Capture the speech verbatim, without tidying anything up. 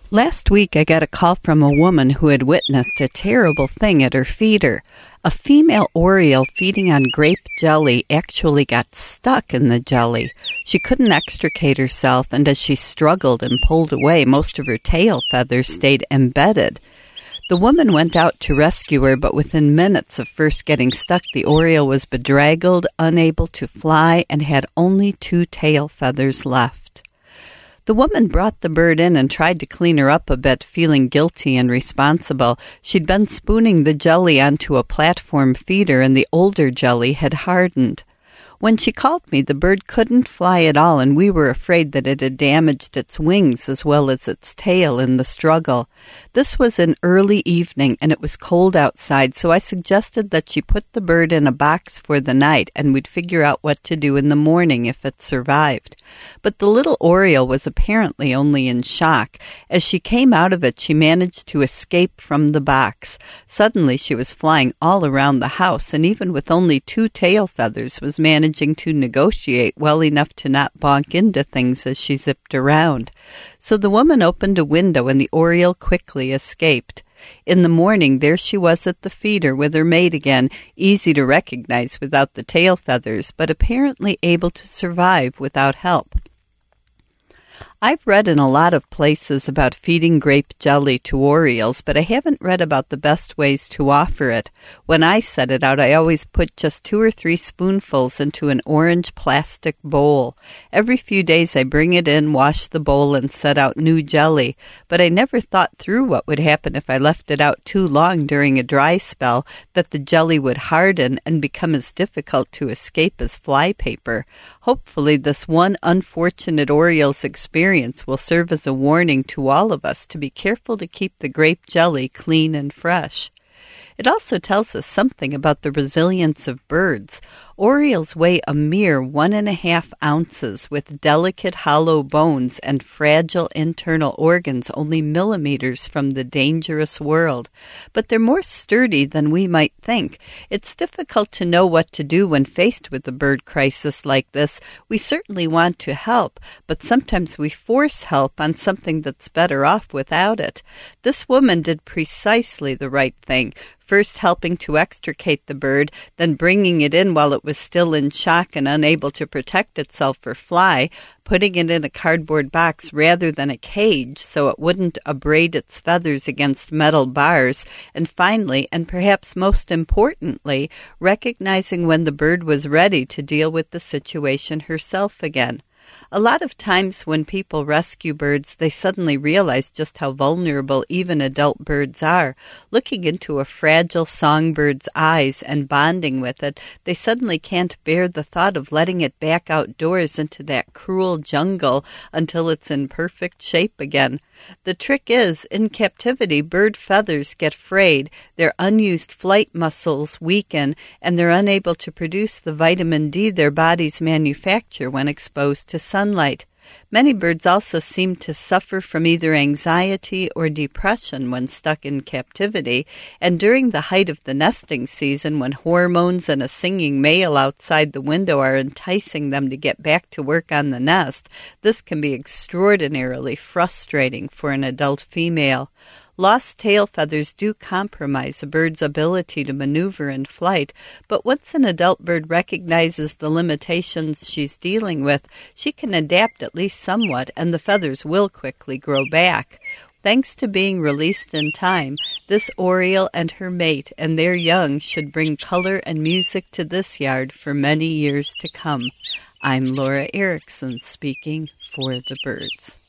Last week, I got a call from a woman who had witnessed a terrible thing at her feeder. A female oriole feeding on grape jelly actually got stuck in the jelly. She couldn't extricate herself, and as she struggled and pulled away, most of her tail feathers stayed embedded. The woman went out to rescue her, but within minutes of first getting stuck, the oriole was bedraggled, unable to fly, and had only two tail feathers left. The woman brought the bird in and tried to clean her up a bit, feeling guilty and responsible. She'd been spooning the jelly onto a platform feeder, and the older jelly had hardened. When she called me, the bird couldn't fly at all, and we were afraid that it had damaged its wings as well as its tail in the struggle. This was an early evening, and it was cold outside, so I suggested that she put the bird in a box for the night, and we'd figure out what to do in the morning if it survived. But the little oriole was apparently only in shock. As she came out of it, she managed to escape from the box. Suddenly, she was flying all around the house, and even with only two tail feathers, was managing to negotiate well enough to not bonk into things as she zipped around. So the woman opened a window, and the oriole quickly escaped. In the morning, there she was at the feeder with her mate again, easy to recognize without the tail feathers, but apparently able to survive without help. I've read in a lot of places about feeding grape jelly to orioles, but I haven't read about the best ways to offer it. When I set it out, I always put just two or three spoonfuls into an orange plastic bowl. Every few days I bring it in, wash the bowl, and set out new jelly. But I never thought through what would happen if I left it out too long during a dry spell, that the jelly would harden and become as difficult to escape as flypaper. Hopefully this one unfortunate oriole's experience will serve as a warning to all of us to be careful to keep the grape jelly clean and fresh. It also tells us something about the resilience of birds. Orioles weigh a mere one and a half ounces with delicate hollow bones and fragile internal organs only millimeters from the dangerous world. But they're more sturdy than we might think. It's difficult to know what to do when faced with a bird crisis like this. We certainly want to help, but sometimes we force help on something that's better off without it. This woman did precisely the right thing. First helping to extricate the bird, then bringing it in while it was still in shock and unable to protect itself or fly, putting it in a cardboard box rather than a cage so it wouldn't abrade its feathers against metal bars, and finally, and perhaps most importantly, recognizing when the bird was ready to deal with the situation herself again. A lot of times when people rescue birds, they suddenly realize just how vulnerable even adult birds are. Looking into a fragile songbird's eyes and bonding with it, they suddenly can't bear the thought of letting it back outdoors into that cruel jungle until it's in perfect shape again. The trick is, in captivity, bird feathers get frayed, their unused flight muscles weaken, and they're unable to produce the vitamin D their bodies manufacture when exposed to sunlight. Many birds also seem to suffer from either anxiety or depression when stuck in captivity, and during the height of the nesting season, when hormones and a singing male outside the window are enticing them to get back to work on the nest, this can be extraordinarily frustrating for an adult female. Lost tail feathers do compromise a bird's ability to maneuver in flight, but once an adult bird recognizes the limitations she's dealing with, she can adapt at least somewhat, and the feathers will quickly grow back. Thanks to being released in time, this oriole and her mate and their young should bring color and music to this yard for many years to come. I'm Laura Erickson, speaking for the birds.